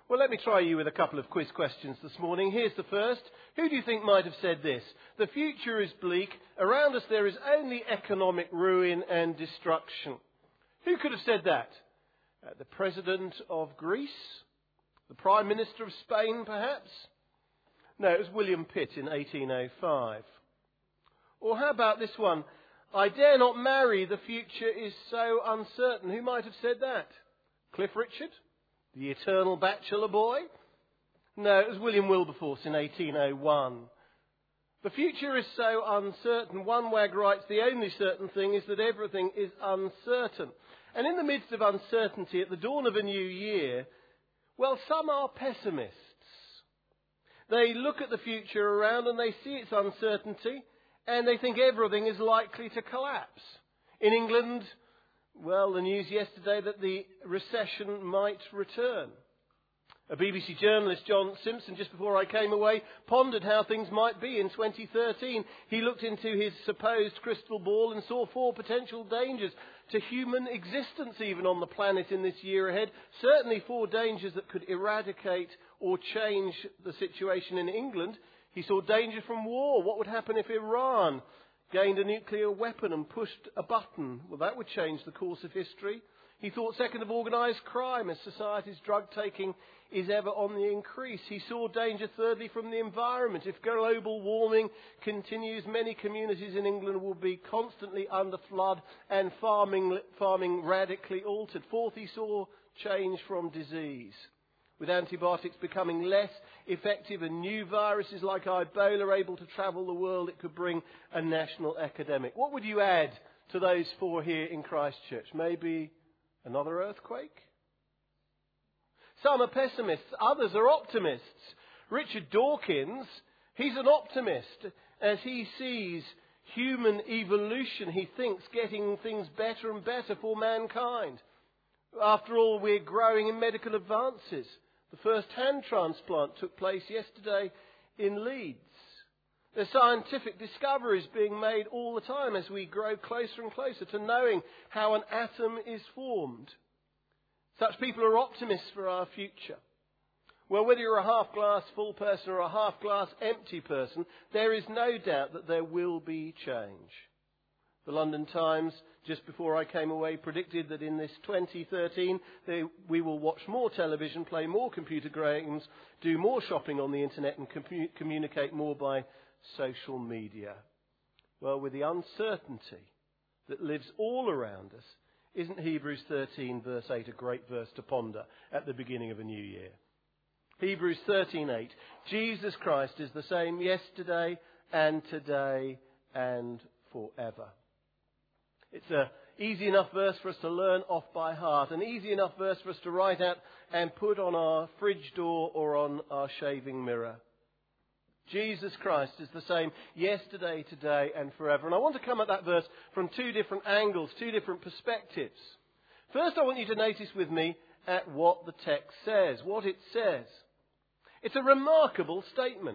Well, let me try you with a couple of quiz questions this morning. Here's the first. Who do you think might have said this? The future is bleak. Around us there is only economic ruin and destruction. Who could have said that? The President of Greece? The Prime Minister of Spain, perhaps? No, it was William Pitt in 1805. Or how about this one? I dare not marry, the future is so uncertain. Who might have said that? Cliff Richard? The eternal bachelor boy? No, it was William Wilberforce in 1801. The future is so uncertain. One wag writes, the only certain thing is that everything is uncertain. And in the midst of uncertainty, at the dawn of a new year, well, some are pessimists. They look at the future around and they see its uncertainty and they think everything is likely to collapse. In England, well, the news yesterday that the recession might return. A BBC journalist, John Simpson, just before I came away, pondered how things might be in 2013. He looked into his supposed crystal ball and saw 4 potential dangers to human existence even on the planet in this year ahead. Certainly 4 dangers that could eradicate or change the situation in England. He saw danger from war. What would happen if Iran gained a nuclear weapon and pushed a button? Well, that would change the course of history. He thought second of organised crime as society's drug taking is ever on the increase. He saw danger thirdly from the environment. If global warming continues, many communities in England will be constantly under flood and farming radically altered. Fourth, he saw change from disease. With antibiotics becoming less effective and new viruses like Ebola are able to travel the world, it could bring a national epidemic. What would you add to those 4 here in Christchurch? Maybe another earthquake? Some are pessimists, others are optimists. Richard Dawkins, he's an optimist. As he sees human evolution, he thinks getting things better and better for mankind. After all, we're growing in medical advances. The first hand transplant took place yesterday in Leeds. There's scientific discoveries being made all the time as we grow closer and closer to knowing how an atom is formed. Such people are optimists for our future. Well, whether you're a half-glass full person or a half-glass empty person, there is no doubt that there will be change. The London Times, just before I came away, predicted that in this 2013 we will watch more television, play more computer games, do more shopping on the internet and communicate more by social media. Well, with the uncertainty that lives all around us, isn't Hebrews 13 verse 8 a great verse to ponder at the beginning of a new year? Hebrews 13:8. Jesus Christ is the same yesterday and today and forever. It's an easy enough verse for us to learn off by heart, an easy enough verse for us to write out and put on our fridge door or on our shaving mirror. Jesus Christ is the same yesterday, today and forever. And I want to come at that verse from 2 different angles, 2 different perspectives. First, I want you to notice with me at what the text says, what it says. It's a remarkable statement.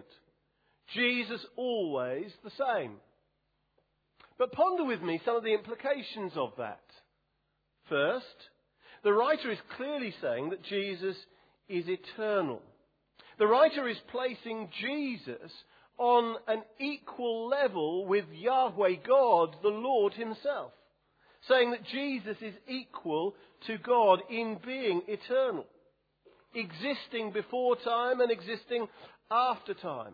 Jesus always the same. But ponder with me some of the implications of that. First, the writer is clearly saying that Jesus is eternal. The writer is placing Jesus on an equal level with Yahweh God, the Lord himself. Saying that Jesus is equal to God in being eternal. Existing before time and existing after time.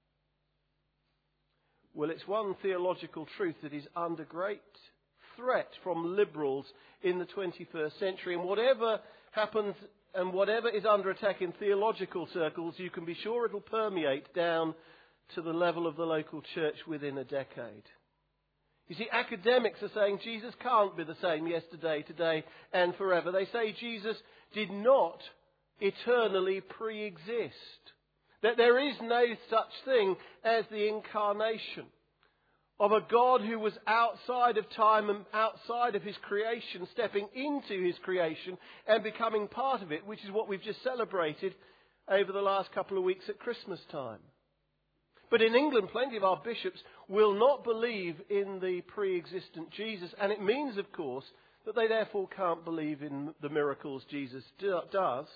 Well, it's one theological truth that is under great threat from liberals in the 21st century. And whatever happens and whatever is under attack in theological circles, you can be sure it'll permeate down to the level of the local church within a decade. You see, academics are saying Jesus can't be the same yesterday, today and forever. They say Jesus did not eternally pre-exist. That there is no such thing as the incarnation of a God who was outside of time and outside of his creation, stepping into his creation and becoming part of it, which is what we've just celebrated over the last couple of weeks at Christmas time. But in England, plenty of our bishops will not believe in the pre-existent Jesus, and it means, of course, that they therefore can't believe in the miracles Jesus does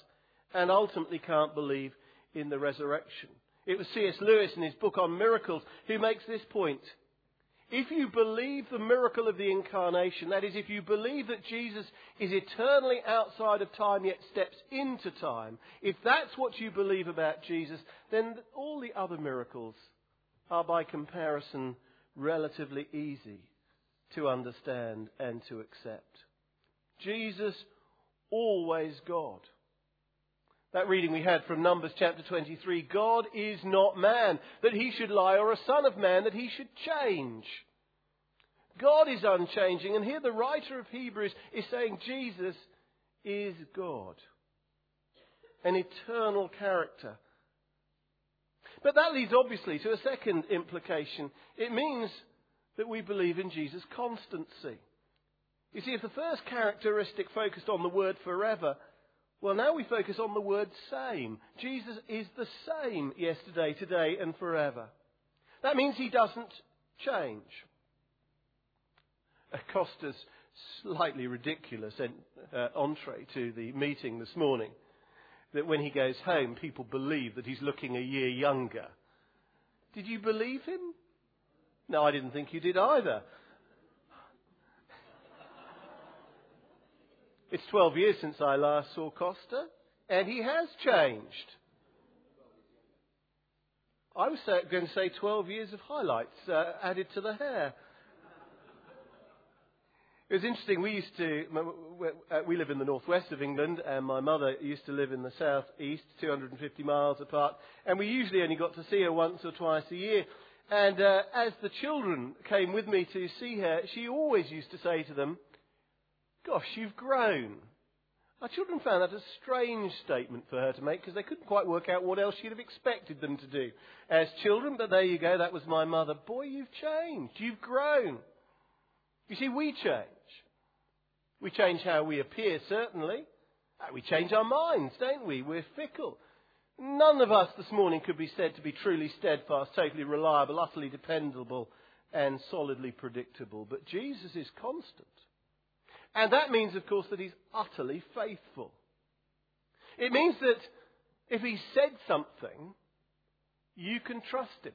and ultimately can't believe in the resurrection. It was C.S. Lewis in his book on miracles who makes this point. If you believe the miracle of the incarnation, that is, if you believe that Jesus is eternally outside of time yet steps into time, if that's what you believe about Jesus, then all the other miracles are by comparison relatively easy to understand and to accept. Jesus, always God. That reading we had from Numbers chapter 23, God is not man, that he should lie, or a son of man, that he should change. God is unchanging, and here the writer of Hebrews is saying Jesus is God, an eternal character. But that leads obviously to a second implication. It means that we believe in Jesus' constancy. You see, if the first characteristic focused on the word forever, well, now we focus on the word same. Jesus is the same yesterday, today, and forever. That means he doesn't change. Costa's slightly ridiculous entree to the meeting this morning, that when he goes home, people believe that he's looking a year younger. Did you believe him? No, I didn't think you did either. It's 12 years since I last saw Costa, and he has changed. I was going to say 12 years of highlights added to the hair. It was interesting. We live in the northwest of England, and my mother used to live in the southeast, 250 miles apart, and we usually only got to see her once or twice a year. And as the children came with me to see her, she always used to say to them, "Gosh, you've grown." Our children found that a strange statement for her to make because they couldn't quite work out what else she'd have expected them to do as children. But there you go, that was my mother. Boy, you've changed. You've grown. You see, we change. We change how we appear, certainly. We change our minds, don't we? We're fickle. None of us this morning could be said to be truly steadfast, totally reliable, utterly dependable, and solidly predictable. But Jesus is constant. And that means, of course, that he's utterly faithful. It means that if he said something, you can trust him.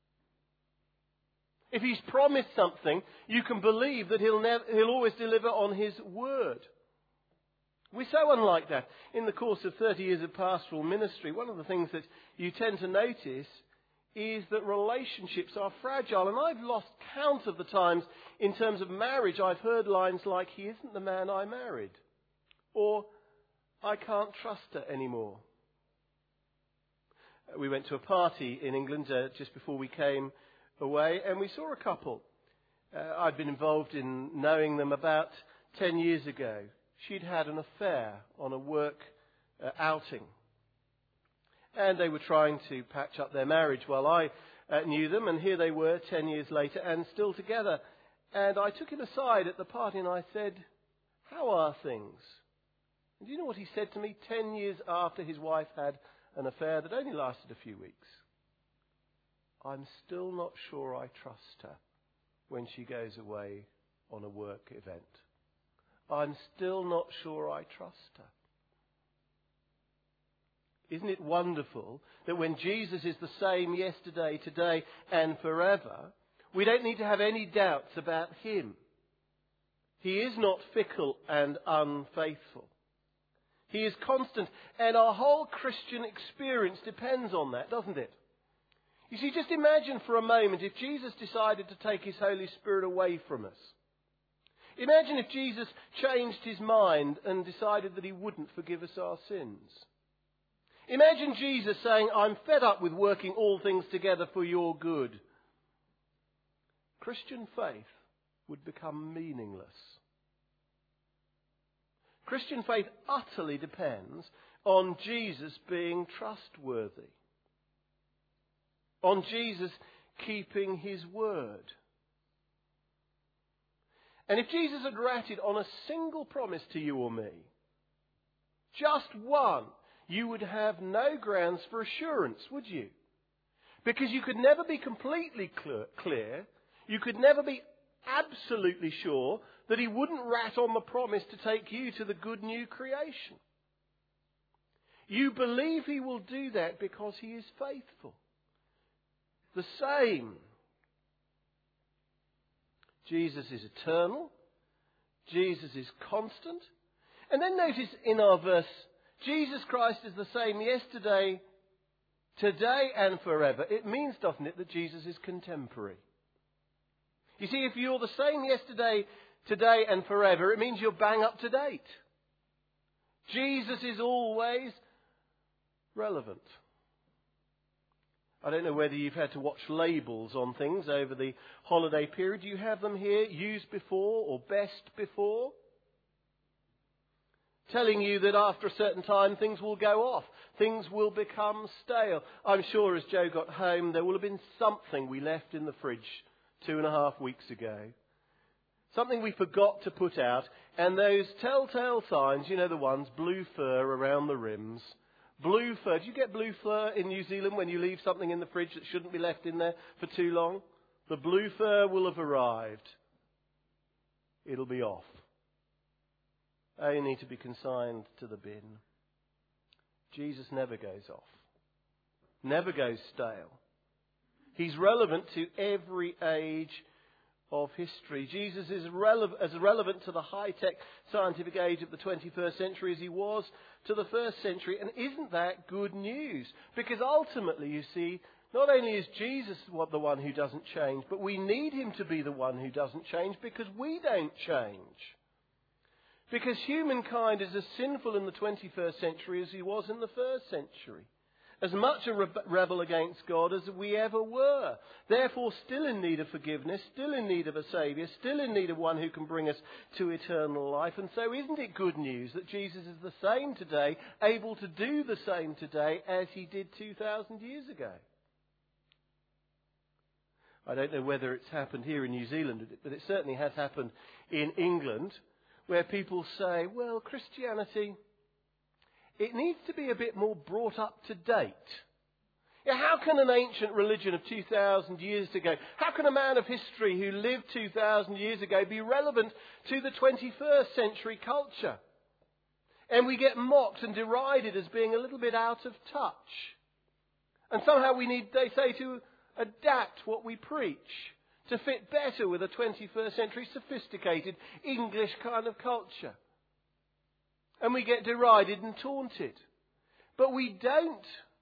If he's promised something, you can believe that he'll always deliver on his word. We're so unlike that. In the course of 30 years of pastoral ministry, one of the things that you tend to notice is that relationships are fragile. And I've lost count of the times in terms of marriage I've heard lines like, "He isn't the man I married," or "I can't trust her anymore." We went to a party in England just before we came away, and we saw a couple. I'd been involved in knowing them about 10 years ago. She'd had an affair on a work outing. And they were trying to patch up their marriage while I knew them, and here they were 10 years later and still together. And I took him aside at the party and I said, "How are things?" And do you know what he said to me 10 years after his wife had an affair that only lasted a few weeks? "I'm still not sure I trust her when she goes away on a work event. I'm still not sure I trust her." Isn't it wonderful that when Jesus is the same yesterday, today, and forever, we don't need to have any doubts about him. He is not fickle and unfaithful. He is constant, and our whole Christian experience depends on that, doesn't it? You see, just imagine for a moment if Jesus decided to take his Holy Spirit away from us. Imagine if Jesus changed his mind and decided that he wouldn't forgive us our sins. Imagine Jesus saying, "I'm fed up with working all things together for your good." Christian faith would become meaningless. Christian faith utterly depends on Jesus being trustworthy, on Jesus keeping his word. And if Jesus had ratted on a single promise to you or me, just one, you would have no grounds for assurance, would you? Because you could never be completely clear, you could never be absolutely sure that he wouldn't rat on the promise to take you to the good new creation. You believe he will do that because he is faithful. The same. Jesus is eternal. Jesus is constant. And then notice in our verse, Jesus Christ is the same yesterday, today and forever. It means, doesn't it, that Jesus is contemporary. You see, if you're the same yesterday, today and forever, it means you're bang up to date. Jesus is always relevant. I don't know whether you've had to watch labels on things over the holiday period. Do you have them here, used before or best before? Telling you that after a certain time things will go off. Things will become stale. I'm sure as Joe got home there will have been something we left in the fridge 2.5 weeks ago. Something we forgot to put out. And those telltale signs, you know the ones, blue fur around the rims. Blue fur. Do you get blue fur in New Zealand when you leave something in the fridge that shouldn't be left in there for too long? The blue fur will have arrived. It'll be off. Only to be consigned to the bin. Jesus never goes off. Never goes stale. He's relevant to every age of history. Jesus is as relevant to the high-tech scientific age of the 21st century as he was to the first century. And isn't that good news? Because ultimately, you see, not only is Jesus the one who doesn't change, but we need him to be the one who doesn't change because we don't change. Because humankind is as sinful in the 21st century as he was in the first century. As much a rebel against God as we ever were. Therefore, still in need of forgiveness, still in need of a Saviour, still in need of one who can bring us to eternal life. And so isn't it good news that Jesus is the same today, able to do the same today as he did 2,000 years ago? I don't know whether it's happened here in New Zealand, but it certainly has happened in England, where people say, well, Christianity, it needs to be a bit more brought up to date. Yeah, how can an ancient religion of 2,000 years ago, how can a man of history who lived 2,000 years ago be relevant to the 21st century culture? And we get mocked and derided as being a little bit out of touch. And somehow we need, they say, to adapt what we preach to fit better with a 21st century sophisticated English kind of culture. And we get derided and taunted. But we don't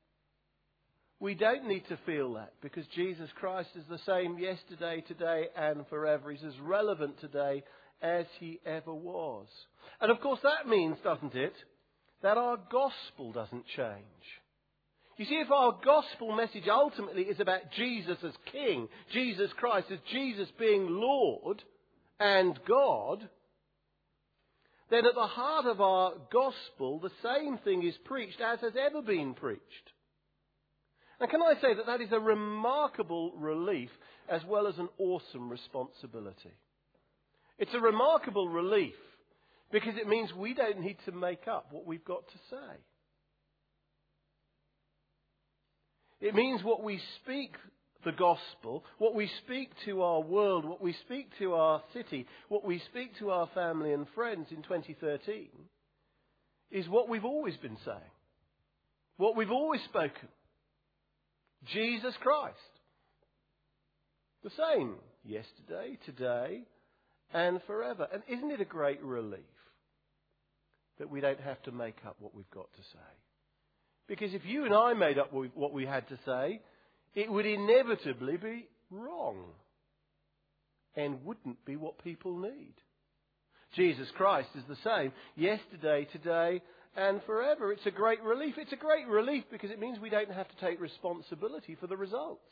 need to feel that because Jesus Christ is the same yesterday, today and forever. He's as relevant today as he ever was. And of course that means, doesn't it, that our gospel doesn't change. You see, if our gospel message ultimately is about Jesus as King, Jesus Christ as Jesus being Lord and God, then at the heart of our gospel, the same thing is preached as has ever been preached. And can I say that that is a remarkable relief as well as an awesome responsibility? It's a remarkable relief because it means we don't need to make up what we've got to say. It means what we speak the gospel, what we speak to our world, what we speak to our city, what we speak to our family and friends in 2013 is what we've always been saying, what we've always spoken. Jesus Christ. The same yesterday, today and forever. And isn't it a great relief that we don't have to make up what we've got to say? Because if you and I made up what we had to say, it would inevitably be wrong and wouldn't be what people need. Jesus Christ is the same yesterday, today and forever. It's a great relief. It's a great relief because it means we don't have to take responsibility for the results.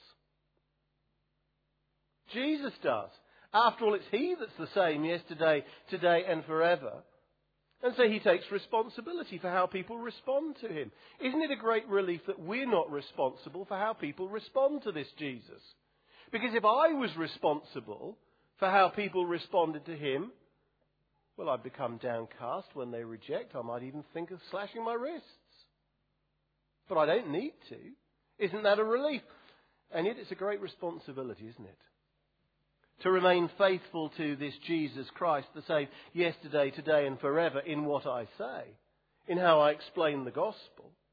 Jesus does. After all, it's he that's the same yesterday, today and forever. And so he takes responsibility for how people respond to him. Isn't it a great relief that we're not responsible for how people respond to this Jesus? Because if I was responsible for how people responded to him, well, I'd become downcast when they reject. I might even think of slashing my wrists. But I don't need to. Isn't that a relief? And yet it's a great responsibility, isn't it? To remain faithful to this Jesus Christ, the same yesterday, today and forever in what I say, in how I explain the gospel,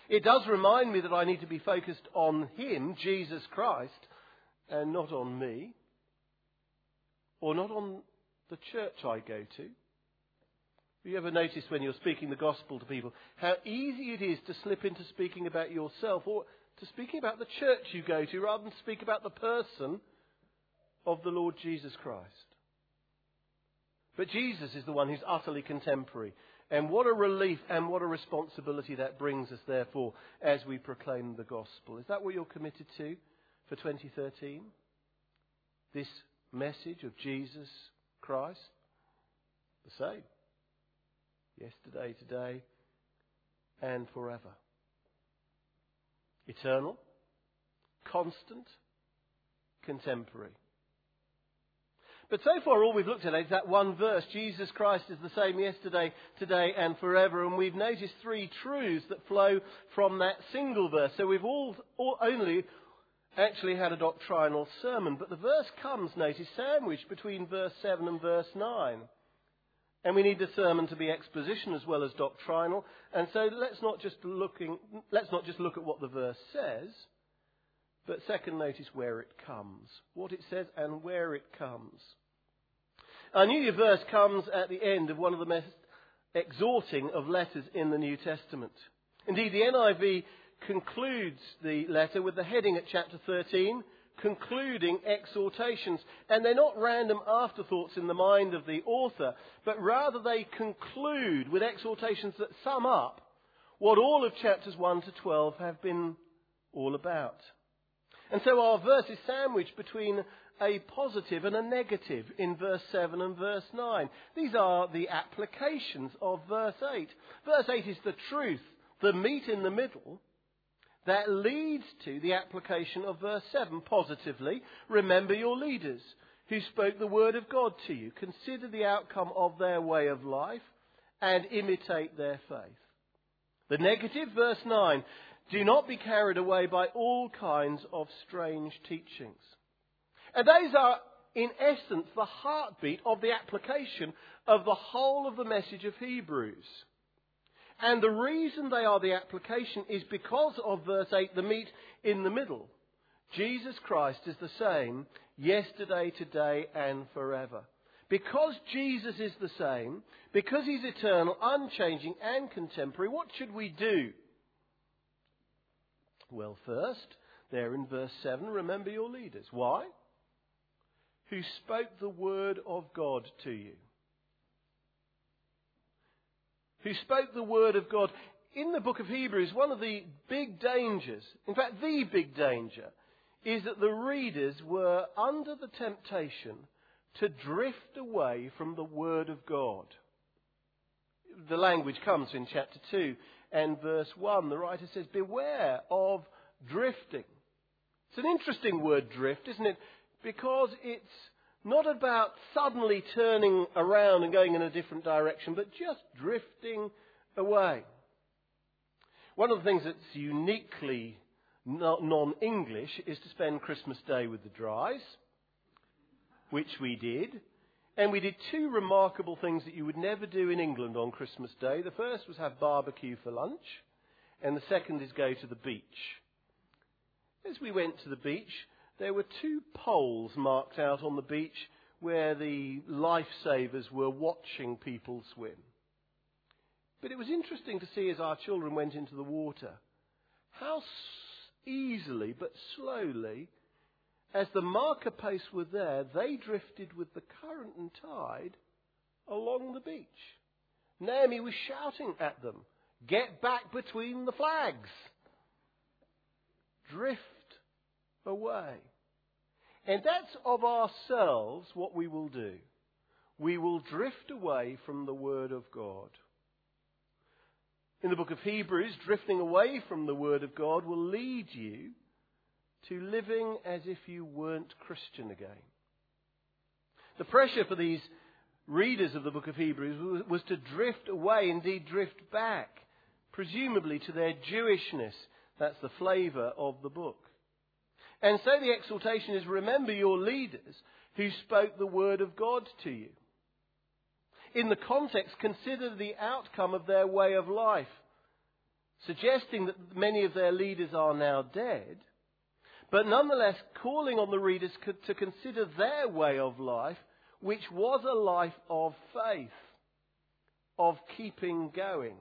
It does remind me that I need to be focused on Him, Jesus Christ, and not on me, or not on the church I go to. Have you ever noticed when you're speaking the gospel to people how easy it is to slip into speaking about yourself or to speaking about the church you go to rather than speak about the person of the Lord Jesus Christ? But Jesus is the one who's utterly contemporary. And what a relief and what a responsibility that brings us, therefore, as we proclaim the gospel. Is that what you're committed to for 2013? This message of Jesus Christ? The same. Yesterday, today, and forever. Eternal, constant, contemporary. But so far all we've looked at is that one verse. Jesus Christ is the same yesterday, today and forever. And we've noticed three truths that flow from that single verse. So we've all only actually had a doctrinal sermon. But the verse comes, notice, sandwiched between verse 7 and verse 9. And we need the sermon to be exposition as well as doctrinal. And so let's not just look at what the verse says, but second, notice where it comes. What it says and where it comes. Our New Year verse comes at the end of one of the most exhorting of letters in the New Testament. Indeed, the NIV concludes the letter with the heading at chapter 13, concluding exhortations. And they're not random afterthoughts in the mind of the author, but rather they conclude with exhortations that sum up what all of chapters 1 to 12 have been all about. And so our verse is sandwiched between a positive and a negative in verse 7 and verse 9. These are the applications of verse 8. Verse 8 is the truth, the meat in the middle, that leads to the application of verse 7. Positively, remember your leaders who spoke the word of God to you. Consider the outcome of their way of life and imitate their faith. The negative, verse 9, do not be carried away by all kinds of strange teachings. And those are, in essence, the heartbeat of the application of the whole of the message of Hebrews. And the reason they are the application is because of verse 8, the meat in the middle. Jesus Christ is the same yesterday, today, and forever. Because Jesus is the same, because He's eternal, unchanging, and contemporary, what should we do? Well, first, there in verse 7, remember your leaders. Why? Who spoke the word of God to you. Who spoke the word of God. In the book of Hebrews, one of the big dangers, in fact the big danger, is that the readers were under the temptation to drift away from the word of God. The language comes in chapter 2 and verse 1. The writer says, beware of drifting. It's an interesting word, drift, isn't it? Because it's not about suddenly turning around and going in a different direction, but just drifting away. One of the things that's uniquely non-English is to spend Christmas Day with the Drys, which we did. And we did two remarkable things that you would never do in England on Christmas Day. The first was have barbecue for lunch, and the second is go to the beach. As we went to the beach, there were two poles marked out on the beach where the lifesavers were watching people swim. But it was interesting to see as our children went into the water how easily but slowly, as the marker posts were there, they drifted with the current and tide along the beach. Naomi was shouting at them, get back between the flags. Drift away. And that's of ourselves what we will do. We will drift away from the Word of God. In the book of Hebrews, drifting away from the Word of God will lead you to living as if you weren't Christian again. The pressure for these readers of the book of Hebrews was to drift away, indeed drift back, presumably to their Jewishness. That's the flavour of the book. And so the exhortation is, remember your leaders who spoke the word of God to you. In the context, consider the outcome of their way of life. suggesting that many of their leaders are now dead, but nonetheless calling on the readers to consider their way of life, which was a life of faith, of keeping going.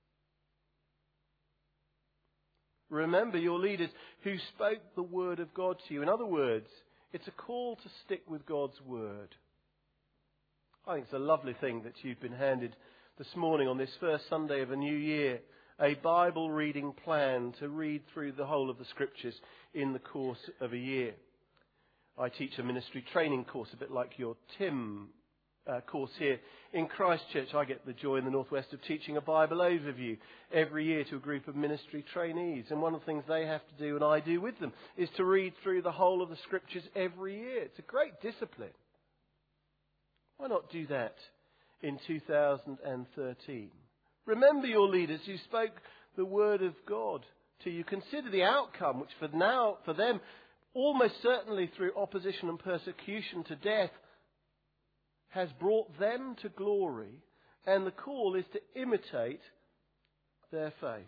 Remember your leaders who spoke the word of God to you. In other words, it's a call to stick with God's word. I think it's a lovely thing that you've been handed this morning on this first Sunday of a new year, a Bible reading plan to read through the whole of the Scriptures in the course of a year. I teach a ministry training course, a bit like your TIM course here in Christchurch. I get the joy in the Northwest of teaching a Bible overview every year to a group of ministry trainees. And one of the things they have to do, and I do with them, is to read through the whole of the Scriptures every year. It's a great discipline. Why not do that in 2013? Remember your leaders who spoke the word of God to you. Consider the outcome, which for them, almost certainly through opposition and persecution to death, has brought them to glory. And the call is to imitate their faith.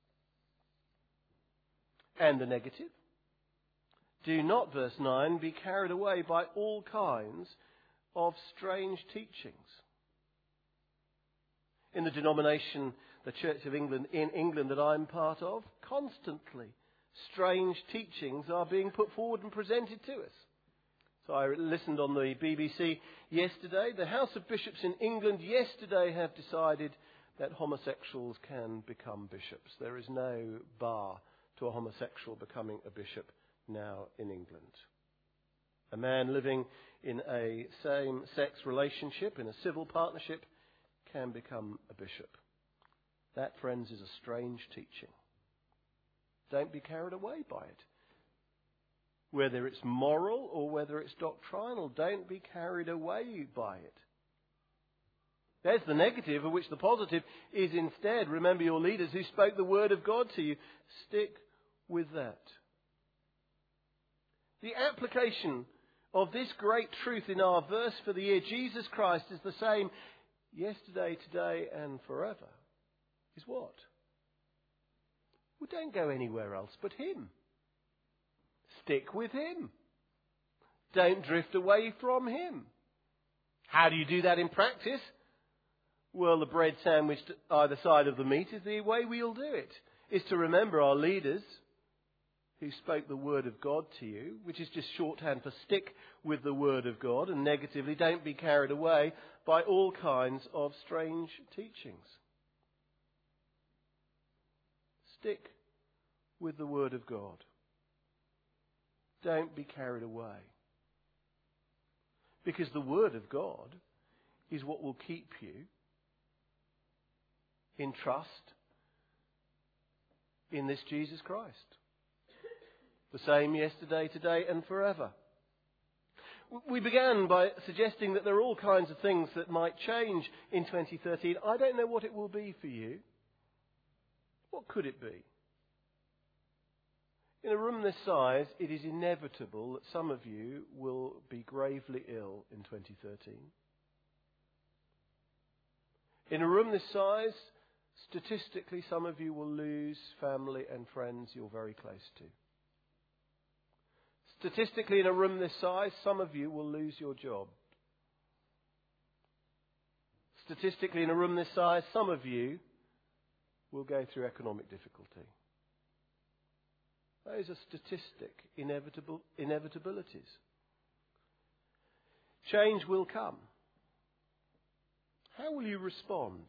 And the negative? Do not, verse 9, be carried away by all kinds of strange teachings. In the denomination, the Church of England, in England that I'm part of, constantly strange teachings are being put forward and presented to us. So I listened on the BBC yesterday. The House of Bishops in England yesterday have decided that homosexuals can become bishops. There is no bar to a homosexual becoming a bishop now in England. A man living in a same-sex relationship, in a civil partnership, can become a bishop. That, friends, is a strange teaching. Don't be carried away by it. Whether it's moral or whether it's doctrinal, don't be carried away by it. There's the negative, of which the positive is instead, remember your leaders who spoke the word of God to you. Stick with that. The application of this great truth in our verse for the year, Jesus Christ is the same yesterday, today and forever, is what? Well, don't go anywhere else but Him. Stick with Him. Don't drift away from Him. How do you do that in practice? Well, the bread sandwiched either side of the meat is the way we'll do it. Is to remember our leaders who spoke the word of God to you, which is just shorthand for stick with the word of God, and negatively, don't be carried away by all kinds of strange teachings. Stick with the word of God. Don't be carried away. Because the word of God is what will keep you in trust in this Jesus Christ. The same yesterday, today and forever. We began by suggesting that there are all kinds of things that might change in 2013. I don't know what it will be for you. What could it be? In a room this size, it is inevitable that some of you will be gravely ill in 2013. In a room this size, statistically, some of you will lose family and friends you're very close to. Statistically, in a room this size, some of you will lose your job. Statistically, in a room this size, some of you will go through economic difficulty. Those are statistic inevitabilities. Change will come. How will you respond?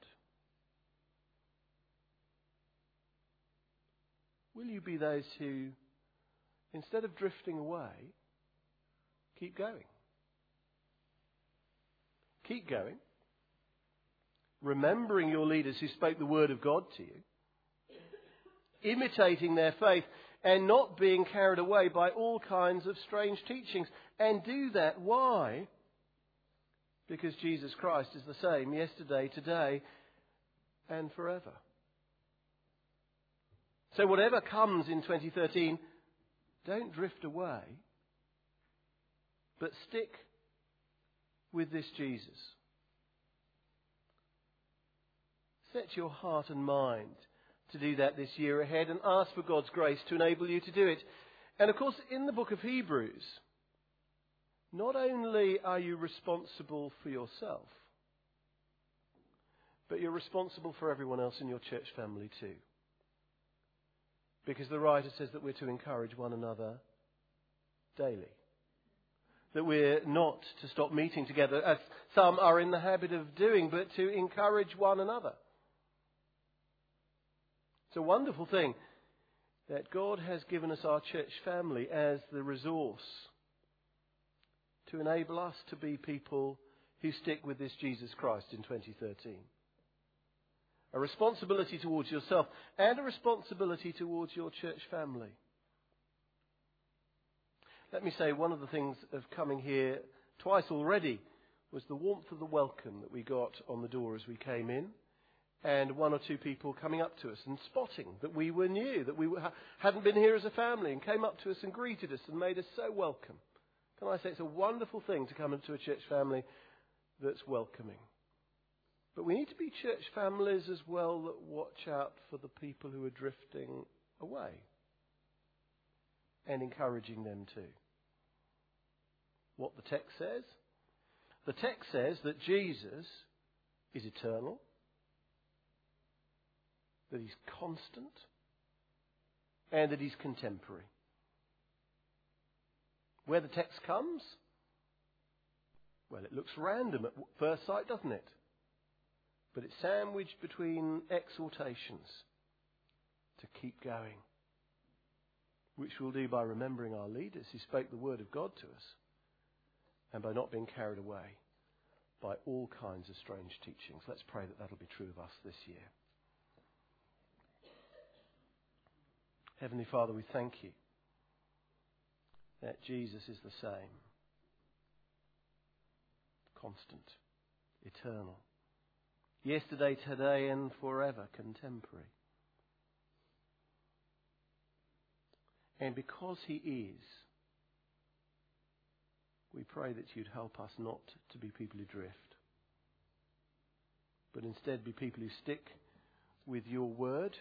Will you be those who, instead of drifting away, keep going? Keep going. Remembering your leaders who spoke the word of God to you. Imitating their faith and not being carried away by all kinds of strange teachings. And do that. Why? Because Jesus Christ is the same yesterday, today, and forever. So whatever comes in 2013, don't drift away, but stick with this Jesus. Set your heart and mind to do that this year ahead and ask for God's grace to enable you to do it. And of course, in the book of Hebrews, not only are you responsible for yourself, but you're responsible for everyone else in your church family too. Because the writer says that we're to encourage one another daily. That we're not to stop meeting together, as some are in the habit of doing, but to encourage one another. It's a wonderful thing that God has given us our church family as the resource to enable us to be people who stick with this Jesus Christ in 2013. A responsibility towards yourself and a responsibility towards your church family. Let me say, one of the things of coming here twice already was the warmth of the welcome that we got on the door as we came in, and one or two people coming up to us and spotting that we were new, that we hadn't been here as a family, and came up to us and greeted us and made us so welcome. Can I say it's a wonderful thing to come into a church family that's welcoming. But we need to be church families as well that watch out for the people who are drifting away and encouraging them too. What the text says? The text says that Jesus is eternal, that he's constant, and that he's contemporary. Where the text comes? Well, it looks random at first sight, doesn't it? But it's sandwiched between exhortations to keep going, which we'll do by remembering our leaders who spoke the word of God to us, and by not being carried away by all kinds of strange teachings. Let's pray that that'll be true of us this year. Heavenly Father, we thank you that Jesus is the same, constant, eternal, yesterday, today, and forever, contemporary. And because he is, we pray that you'd help us not to be people who drift, but instead be people who stick with your word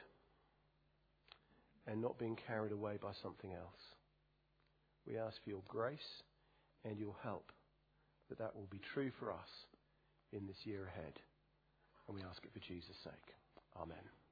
and not being carried away by something else. We ask for your grace and your help, that will be true for us in this year ahead. And we ask it for Jesus' sake. Amen.